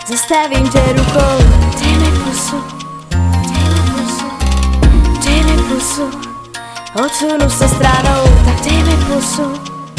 zastavím tě rukou. Dej mi pusu, dej mi pusu, odsunu se stranou, tak dej mi pusu,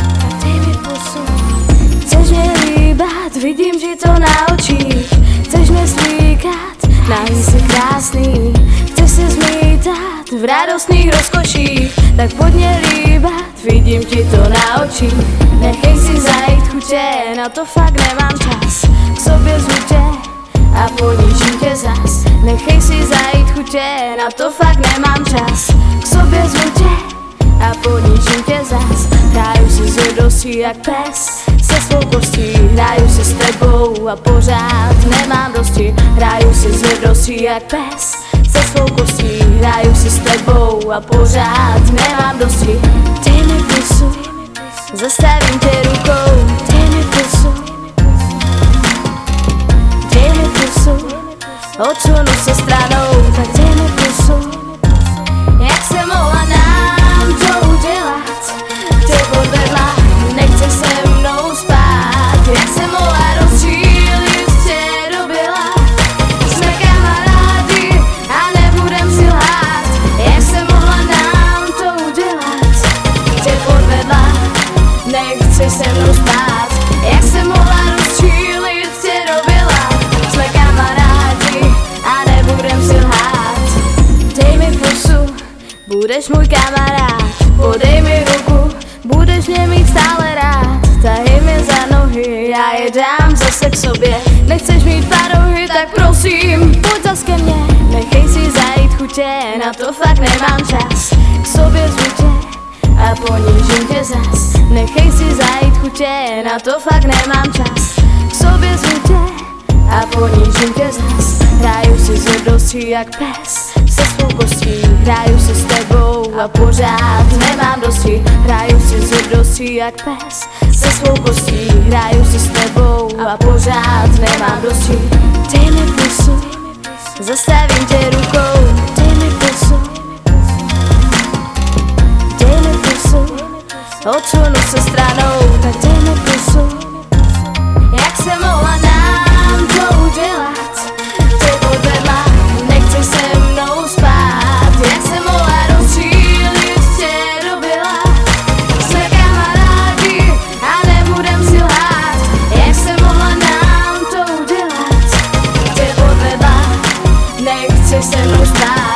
Chceš mě líbat, vidím ti to na očích, chceš mě slíkat, nahý jsi krásný, chceš se zmítat v radostných rozkoších, tak pojď mě líbat, vidím ti to na očích. Nechej si zajít chutě, na to fakt nemám čas, k sobě zvu tě a ponížím tě zas. Nechej si zajít chutě, na to fakt nemám čas, k sobě zvu tě a ponížím tě zas. Hraju si s radostí jak pes se svou kostí, hraju si s tebou a pořád nemám dosti. Hraju si s radostí jak pes se svou kostí, hraju si s tebou a pořád nemám dosti. Dej mi pusu, zastavím tě rukou. Dej mi pusu, dej mi pusu, odsunu se stranou, tak dej mi pusu. Jak se mohla nám to udělat, tě podvedla, nechce se mnou spát. Jak se mohla rozčílit, tě dobila, jsme kamarádi a nebudem si lhát. Jak se mohla nám to udělat, tě podvedla, nechce se mnou spát. Jak se mohla rozčílit, tě dobila, jsme kamarádi a nebudem si lhát. Dej mi pusu, budeš můj kamarád, podej mi ruku, budeš mě mít stále rád. Tahej mě za nohy, já je dám zase k sobě. Nechceš mít parohy, tak prosím, pojď zas ke mně. Nechej si zajít chutě, na to fakt nemám čas, k sobě zvu tě a ponížím tě zas. Nechej si zajít chutě, na to fakt nemám čas, k sobě zvu tě a ponížím tě zas. Hraju si s radostí jak pes se svou kostí, hraju si s tebou a pořád nemám dosti. Hraju si s radostí jak pes se svou kostí, hraju si s tebou a pořád nemám dosti. Dej mi pusu, zastavím tě rukou. Dej mi pusu, dej mi pusu, odsunu se stranou, tak dej mi pusu. Jak se mohla nám to udělat, tě podvedla, nechce se mnou spát. Jak se mohla rozčílit, tě dobila, jsme kamarádi a nebudem si lhát. Jak se mohla nám to udělat, tě podvedla, nechce se mnou spát.